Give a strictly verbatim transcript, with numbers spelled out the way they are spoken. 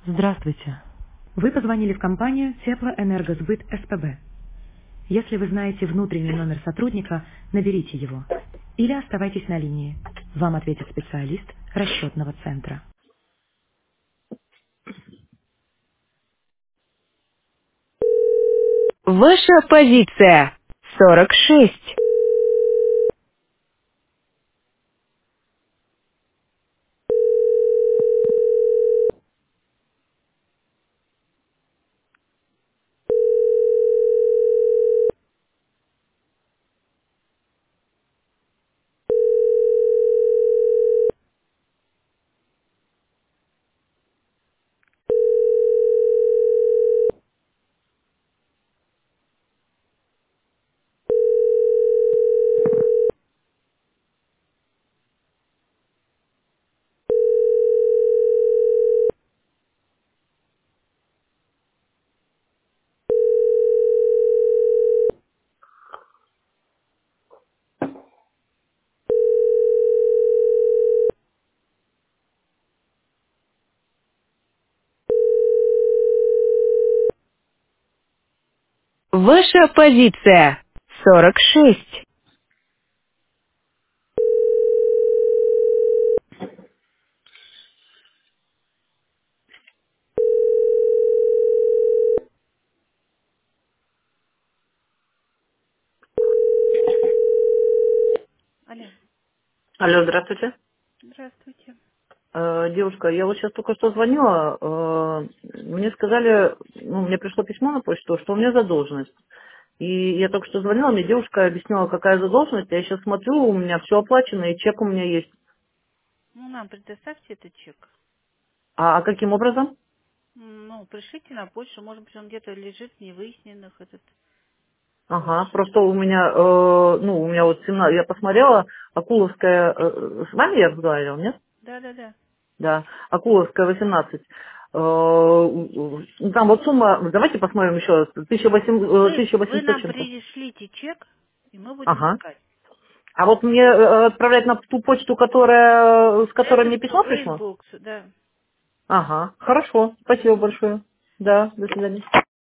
Здравствуйте. Вы позвонили в компанию Теплоэнергосбыт СПБ. Если вы знаете внутренний номер сотрудника, наберите его. Или оставайтесь на линии. Вам ответит специалист расчетного центра. Ваша позиция сорок шесть. Ваша позиция сорок шесть. Алло, Алло, здравствуйте. здравствуйте. Э, девушка, я вот сейчас только что звонила. э, мне сказали, ну, мне пришло письмо на почту, что у меня задолженность. И я только что звонила, мне девушка объяснила, какая задолженность. Я сейчас смотрю, у меня все оплачено, и чек у меня есть. Ну, нам предоставьте этот чек. А, а каким образом? М, Ну, пришлите на почту, может быть, он где-то лежит в невыясненных, этот Ага, ваш. просто у меня, э, ну, у меня вот семнадцать, я посмотрела, Акуловская, э, с вами я разговаривала, нет? Да-да-да. Да, Акуловская, восемнадцать. Э, ну, там вот сумма, давайте посмотрим еще раз, тысяча Вы, вы восемьсот нам чем-то. пришлите чек, и мы будем Ага. искать. А вот мне э, отправлять на ту почту, которая, с которой мне Эту письмо пришло? инбокс, да. Ага, хорошо, спасибо большое. Да, до свидания.